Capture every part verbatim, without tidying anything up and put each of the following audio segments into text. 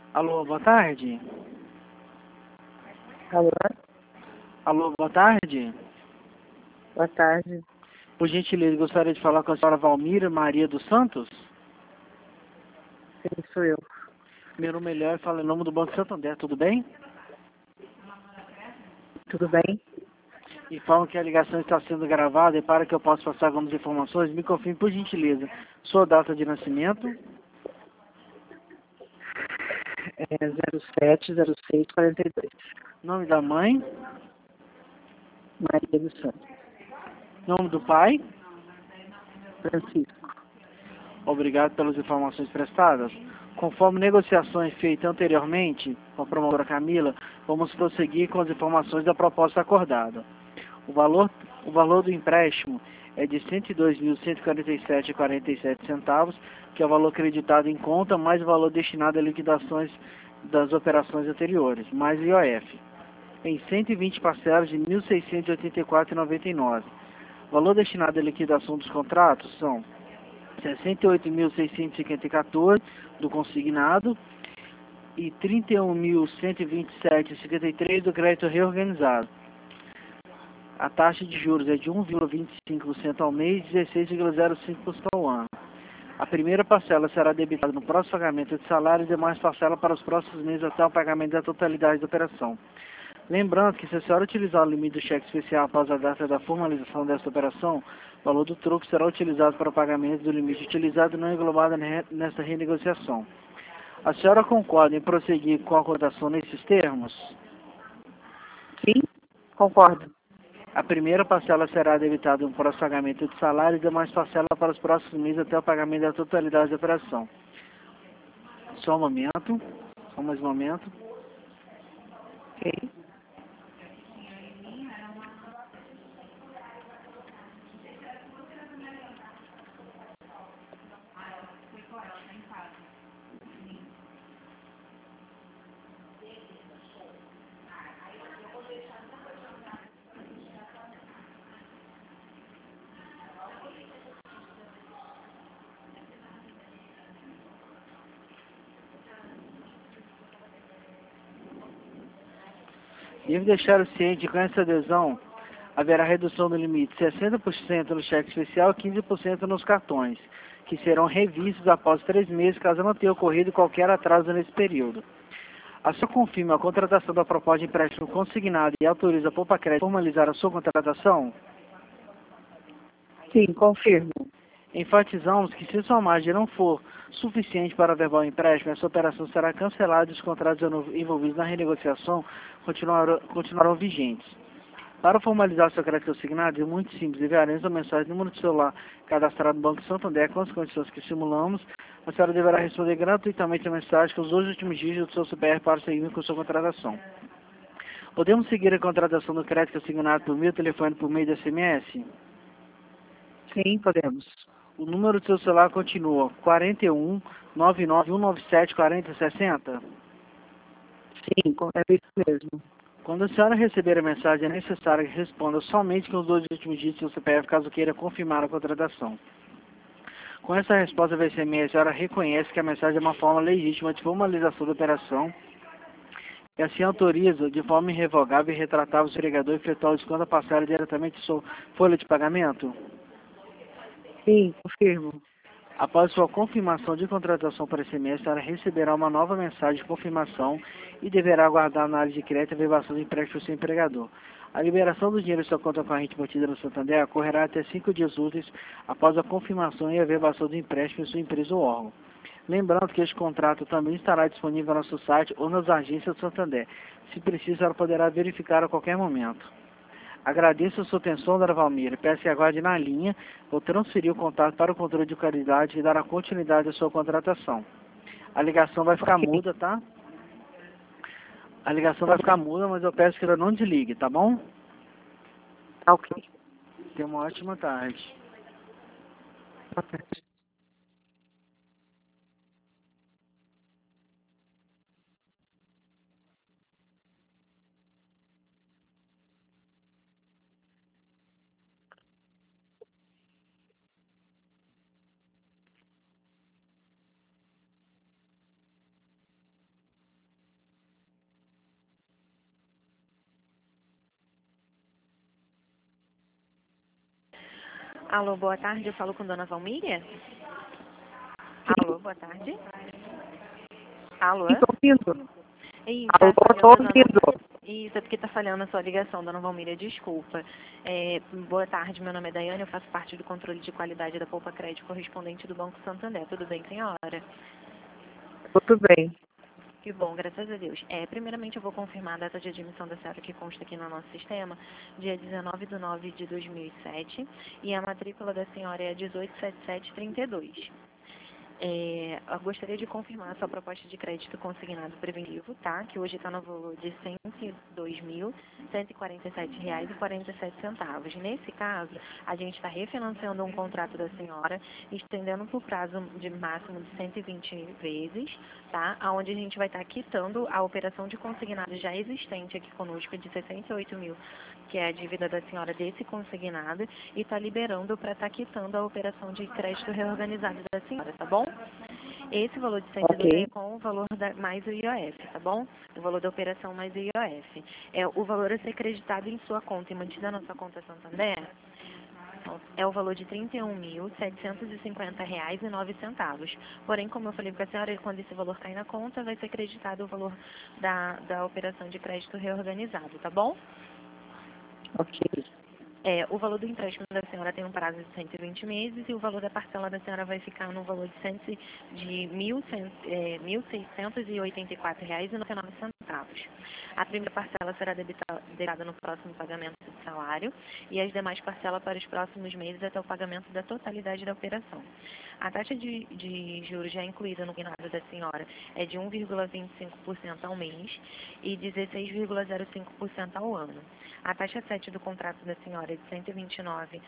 Alô, boa tarde. Alô, Alô, boa tarde. boa tarde. Por gentileza, gostaria de falar com a senhora Valmira Maria dos Santos. Sim, sou eu. Meu melhor, fala em nome do Banco Santander, tudo bem? Tudo bem? E falam que a ligação está sendo gravada e para que eu possa passar algumas informações, me confirme, por gentileza, sua data de nascimento, É zero sete zero seis quarenta e dois. nome da mãe, Maria do Santos. nome do pai. Francisco. Obrigado pelas informações prestadas. Conforme negociações feitas anteriormente com a promotora Camila, vamos prosseguir com as informações da proposta acordada. O valor, o valor do empréstimo é de cento e dois mil, cento e quarenta e sete reais e quarenta e sete centavos, que é o valor acreditado em conta, mais o valor destinado a liquidações das operações anteriores, mais I O F, em cento e vinte parcelas de mil seiscentos e oitenta e quatro reais e noventa e nove centavos. O valor destinado à liquidação dos contratos são sessenta e oito mil, seiscentos e cinquenta e quatorze do consignado e trinta e um mil, cento e vinte e sete reais e cinquenta e três do crédito reorganizado. A taxa de juros é de um vírgula vinte e cinco por cento ao mês e dezesseis vírgula zero cinco por cento ao ano. A primeira parcela será debitada no próximo pagamento de salário e demais parcelas para os próximos meses até o pagamento da totalidade da operação. Lembrando que se a senhora utilizar o limite do cheque especial após a data da formalização desta operação, o valor do troco será utilizado para o pagamento do limite utilizado e não englobado nesta renegociação. A senhora concorda em prosseguir com a cotação nesses termos? Sim, concordo. A primeira parcela será debitada no próximo pagamento de salário e demais parcelas para os próximos meses até o pagamento da totalidade da operação. Só um momento. Só mais um momento. Ok. Devo deixar o ciente que com essa adesão haverá redução do limite de sessenta por cento no cheque especial e quinze por cento nos cartões, que serão revistos após três meses caso não tenha ocorrido qualquer atraso nesse período. A senhora confirma a contratação da proposta de empréstimo consignado e autoriza a Poupa-Crédito a formalizar a sua contratação? Sim, confirmo. Enfatizamos que se sua margem não for suficiente para verbal empréstimo, essa operação será cancelada e os contratos envolvidos na renegociação continuarão, continuarão vigentes. Para formalizar seu crédito assignado, é muito simples, enviaremos uma mensagem no número de celular cadastrado no Banco Santander com as condições que simulamos. A senhora deverá responder gratuitamente a mensagem com os dois últimos dígitos do seu C P F para seguir com sua contratação. Podemos seguir a contratação do crédito assignado por meio telefone por meio de S M S? Sim, podemos. O número do seu celular continua quarenta e um, nove nove um nove sete, quarenta sessenta? Sim, com- é isso mesmo. Quando a senhora receber a mensagem, é necessário que responda somente com os dois últimos dígitos do seu C P F, caso queira confirmar a contratação. Com essa resposta do S M S, a senhora reconhece que a mensagem é uma forma legítima de formalização da operação e assim autoriza, de forma irrevogável e retratável, o empregador a efetuar o desconto da parcela diretamente em sua folha de pagamento? Sim, confirmo. Após sua confirmação de contratação por S M S, a senhora receberá uma nova mensagem de confirmação e deverá aguardar a análise de crédito e a verbação do empréstimo do seu empregador. A liberação do dinheiro em sua conta corrente mantida no Santander ocorrerá até cinco dias úteis após a confirmação e a verbação do empréstimo em sua empresa ou órgão. Lembrando que este contrato também estará disponível no nosso site ou nas agências do Santander. Se preciso, ela poderá verificar a qualquer momento. Agradeço a sua atenção, dona Valmira. Peço que aguarde na linha. Vou transferir o contato para o controle de qualidade e dar a continuidade à sua contratação. A ligação vai ficar Ok, muda, tá? A ligação tá vai bom. ficar muda, mas eu peço que ela não desligue, tá bom? Tá ok. Tenha uma ótima tarde. Boa tarde. Alô, boa tarde, eu falo com Dona Valmíria? Alô, boa tarde. Alô? Estou ouvindo. Ih, Alô, tá estou falhando a dona... ouvindo. Isso, é porque tá falhando a sua ligação, Dona Valmíria, desculpa. É, boa tarde, meu nome é Daiane, eu faço parte do controle de qualidade da Poupa Crédito correspondente do Banco Santander. Tudo bem, senhora? Tudo bem. Que bom, graças a Deus. É, primeiramente eu vou confirmar a data de admissão da senhora que consta aqui no nosso sistema, dia dezenove de nove de dois mil e sete, e a matrícula da senhora é dezoito sete sete trinta e dois. É, eu gostaria de confirmar a sua proposta de crédito consignado preventivo, tá? Que hoje está no valor de cento e dois mil, cento e quarenta e sete reais e quarenta e sete centavos. Nesse caso, a gente está refinanciando um contrato da senhora, estendendo por prazo de máximo de cento e vinte vezes, tá? Onde a gente vai estar tá quitando a operação de consignado já existente aqui conosco de sessenta e oito mil, que é a dívida da senhora desse consignado, e está liberando para estar tá quitando a operação de crédito reorganizado da senhora, tá bom? Esse valor de cento e dois Ok. é com o valor da, mais o I O F, tá bom? O valor da operação mais o I O F. É, o valor a ser creditado em sua conta e mantida na sua conta Santander é o valor de trinta e um mil, setecentos e cinquenta reais e nove centavos. Porém, como eu falei para a senhora, quando esse valor cair na conta, vai ser creditado o valor da, da operação de crédito reorganizado, tá bom? Ok. É, o valor do empréstimo da senhora tem um prazo de cento e vinte meses e o valor da parcela da senhora vai ficar no valor de, cem, de mil seiscentos e oitenta e quatro reais e noventa e nove centavos. A primeira parcela será debitada no próximo pagamento do salário e as demais parcelas para os próximos meses até o pagamento da totalidade da operação. A taxa de, de juros já incluída no combinado da senhora é de um vírgula vinte e cinco por cento ao mês e dezesseis vírgula zero cinco por cento ao ano. A taxa sete do contrato da senhora é de cento e vinte e nove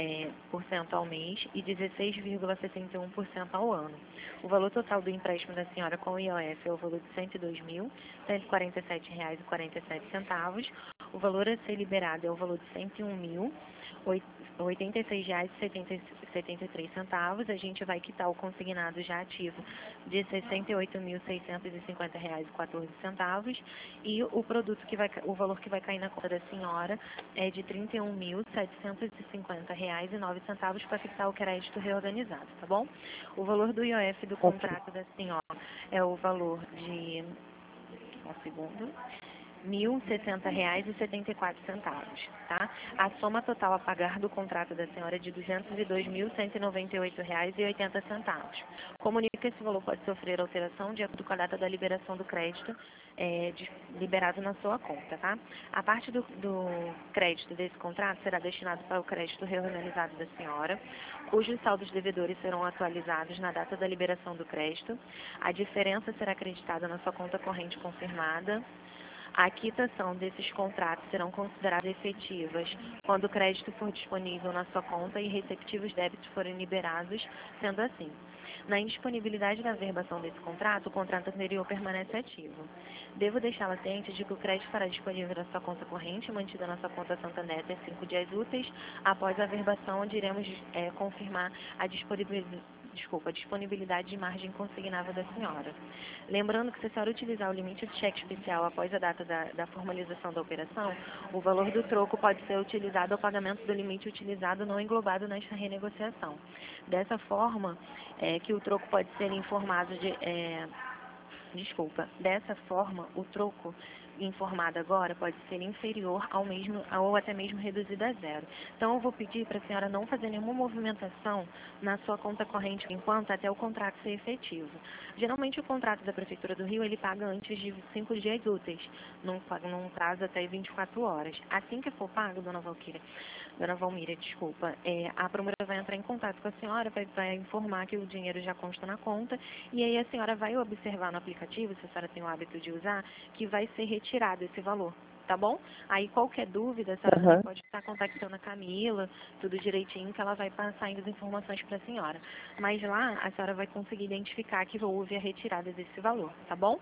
por cento ao mês e dezesseis vírgula setenta e um por cento ao ano. O valor total do empréstimo da senhora com o I O F é o valor de cento e dois mil, cento e quarenta e sete reais e quarenta e sete centavos. O valor a ser liberado é o valor de cento e um mil, oitenta e seis reais e setenta e três centavos. A gente vai quitar o consignado já ativo de sessenta e oito mil, seiscentos e cinquenta reais e quatorze centavos e o produto que vai, o valor que vai cair na conta da senhora é de trinta e um mil, setecentos e cinquenta reais e nove centavos para fixar o crédito reorganizado, tá bom? O valor do I O F do contrato da senhora é o valor de, um segundo, mil e sessenta reais e setenta e quatro centavos, tá? A soma total a pagar do contrato da senhora é de duzentos e dois mil, cento e noventa e oito reais e oitenta centavos. Comunica que esse valor pode sofrer alteração de acordo com a data da liberação do crédito é, de, liberado na sua conta, tá? A parte do, do crédito desse contrato será destinado para o crédito reorganizado da senhora, cujos saldos devedores serão atualizados na data da liberação do crédito. A diferença será acreditada na sua conta corrente confirmada. A quitação desses contratos serão consideradas efetivas quando o crédito for disponível na sua conta e receptivos débitos forem liberados, sendo assim. Na indisponibilidade da averbação desse contrato, o contrato anterior permanece ativo. Devo deixá-la ciente de que o crédito estará disponível na sua conta corrente, mantida na sua conta Santander até cinco dias úteis. Após a averbação, onde iremos é, confirmar a disponibilidade Desculpa, a disponibilidade de margem consignável da senhora. Lembrando que se a senhora utilizar o limite de cheque especial após a data da, da formalização da operação, o valor do troco pode ser utilizado ao pagamento do limite utilizado não englobado nesta renegociação. Dessa forma, é, que o troco pode ser informado de... É, Desculpa, dessa forma, o troco informado agora pode ser inferior ao mesmo, ou até mesmo reduzido a zero. Então, eu vou pedir para a senhora não fazer nenhuma movimentação na sua conta corrente, enquanto até o contrato ser efetivo. Geralmente, o contrato da Prefeitura do Rio, ele paga antes de cinco dias úteis, num, num prazo até vinte e quatro horas. Assim que for pago, dona Valquíria, Dona Valmíria, desculpa, é, a promotora vai entrar em contato com a senhora, vai, vai informar que o dinheiro já consta na conta, e aí a senhora vai observar no aplicativo, se a senhora tem o hábito de usar, que vai ser retirado esse valor, tá bom? Aí qualquer dúvida, a senhora Uhum. também pode estar contactando a Camila, tudo direitinho, que ela vai passar as informações para a senhora. Mas lá, a senhora vai conseguir identificar que houve a retirada desse valor, tá bom?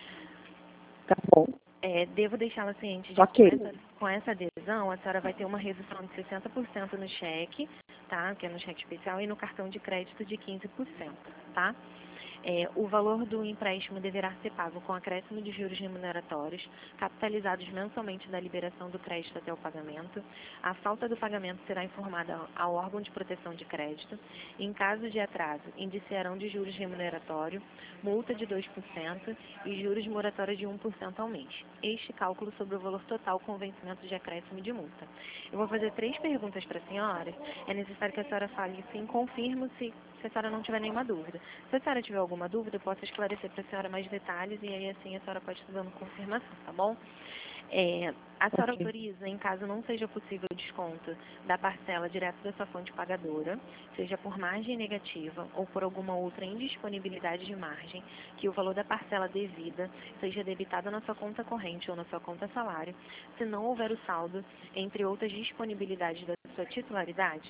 Tá bom. É, devo deixá-la ciente de Ok. que com essa, com essa adesão, a senhora vai ter uma redução de sessenta por cento no cheque, tá? Que é no cheque especial, e no cartão de crédito de quinze por cento, tá? É, o valor do empréstimo deverá ser pago com acréscimo de juros remuneratórios, capitalizados mensalmente da liberação do crédito até o pagamento. A falta do pagamento será informada ao órgão de proteção de crédito. Em caso de atraso, indiciarão de juros remuneratório, multa de dois por cento e juros de moratória de um por cento ao mês. Este cálculo sobre o valor total com vencimento de acréscimo e de multa. Eu vou fazer três perguntas para a senhora. É necessário que a senhora fale sim, confirmo se, se a senhora não tiver nenhuma dúvida. Se a senhora tiver alguma dúvida, eu posso esclarecer para a senhora mais detalhes e aí assim a senhora pode estar dando confirmação, tá bom? É, a senhora Ok. autoriza, em caso não seja possível o desconto da parcela direto da sua fonte pagadora, seja por margem negativa ou por alguma outra indisponibilidade de margem, que o valor da parcela devida seja debitado na sua conta corrente ou na sua conta salário, se não houver o saldo entre outras disponibilidades da sua titularidade?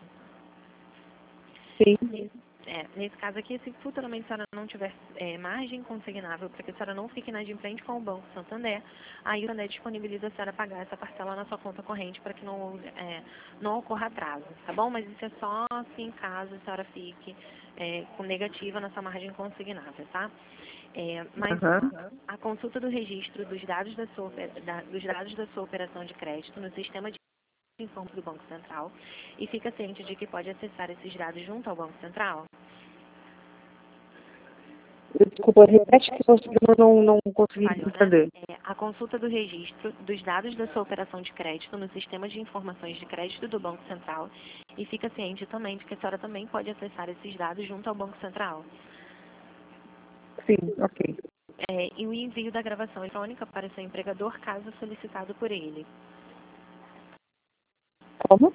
Sim. É, nesse caso aqui, se futuramente a senhora não tiver é, margem consignável para que a senhora não fique inadimplente com o Banco Santander, aí o Santander disponibiliza a senhora pagar essa parcela na sua conta corrente para que não, é, não ocorra atraso, tá bom? Mas isso é só assim caso a senhora fique é, com negativa na sua margem consignável, tá? É, mas Aham. a consulta do registro dos dados da sua, ope- da, dos dados da sua operação de crédito no sistema de informações do Banco Central e fica ciente de que pode acessar esses dados junto ao Banco Central? Desculpa, repete que eu não, não consegui Falhou, né? entender. É, a consulta do registro dos dados da sua operação de crédito no sistema de informações de crédito do Banco Central e fica ciente também de que a senhora também pode acessar esses dados junto ao Banco Central. Sim, ok. É, e o envio da gravação eletrônica para seu empregador caso solicitado por ele. Como?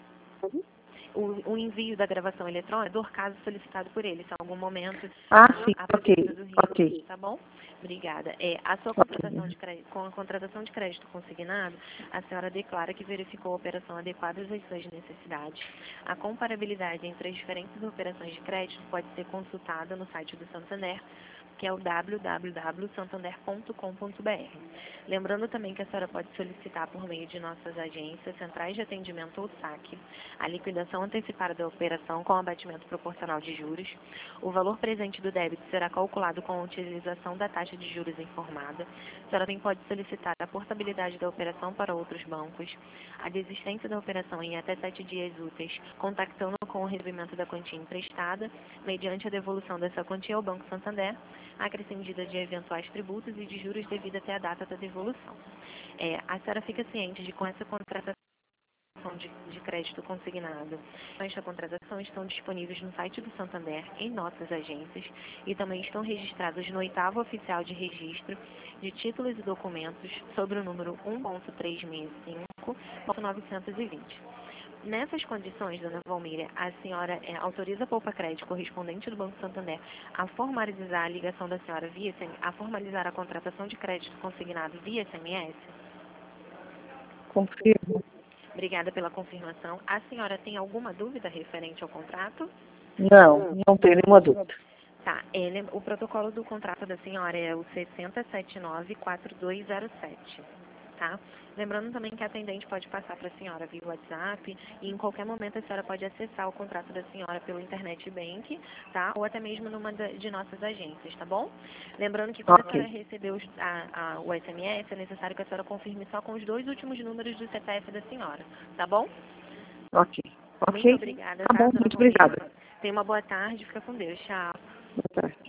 O, o envio da gravação eletrônica, caso solicitado por ele, se em algum momento Ah, a, sim, a ok, Prefeitura do Rio, ok, tá bom? Obrigada. É, a sua ok. contratação de crédito, com a contratação de crédito consignado, a senhora declara que verificou a operação adequada às suas necessidades. A comparabilidade entre as diferentes operações de crédito pode ser consultada no site do Santander, que é o w w w ponto santander ponto com ponto b r. Lembrando também que a senhora pode solicitar por meio de nossas agências, centrais de atendimento ou saque, a liquidação antecipada da operação com abatimento proporcional de juros. O valor presente do débito será calculado com a utilização da taxa de juros informada. A senhora também pode solicitar a portabilidade da operação para outros bancos, a desistência da operação em até sete dias úteis, contactando com o recebimento da quantia emprestada, mediante a devolução dessa quantia ao Banco Santander, acrescida de eventuais tributos e de juros devido até a data da devolução. É, a senhora fica ciente de com essa contratação de, de crédito consignado. Esta contratação estão disponíveis no site do Santander, em nossas agências, e também estão registrados no oitavo oficial de registro de títulos e documentos sobre o número um ponto trezentos e sessenta e cinco ponto novecentos e vinte. Nessas condições, dona Valmíria, a senhora é, autoriza a Poupa Crédito correspondente do Banco Santander a formalizar a ligação da senhora via S M S, a formalizar a contratação de crédito consignado via S M S? Confirmo. Obrigada pela confirmação. A senhora tem alguma dúvida referente ao contrato? Não, não tenho nenhuma dúvida. Tá, ele, o protocolo do contrato da senhora é o seis zero sete nove quatro dois zero sete, tá? Lembrando também que a atendente pode passar para a senhora via WhatsApp e em qualquer momento a senhora pode acessar o contrato da senhora pelo Internet Bank, tá? Ou até mesmo numa de nossas agências, tá bom? Lembrando que quando Ok. a senhora receber os, a, a, o S M S, é necessário que a senhora confirme só com os dois últimos números do C P F da senhora, tá bom? Ok. Muito Ok? obrigada, Tá tá, bom, dona muito Valmíria? obrigada. Tenha uma boa tarde, fica com Deus. Tchau. Boa tarde.